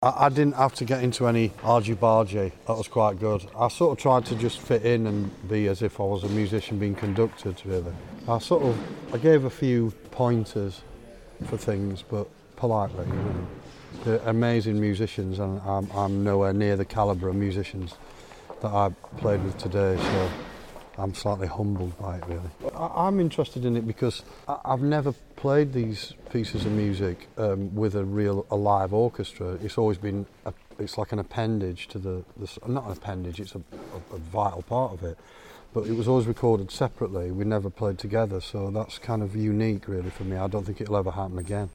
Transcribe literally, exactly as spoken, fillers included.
I, I didn't have to get into any argy-bargy. That was quite good. I sort of tried to just fit in and be as if I was a musician being conducted, really. I sort of, I gave a few pointers for things, but politely, you know. They're amazing musicians, and I'm, I'm nowhere near the calibre of musicians that I played with today, so I'm slightly humbled by it, really. I, I'm interested in it because I, I've never played these pieces of music um, with a real, a live orchestra. It's always been, a, it's like an appendage to the, the, not an appendage, it's a, a, a vital part of it. But it was always recorded separately, we never played together, so that's kind of unique, really, for me. I don't think it'll ever happen again.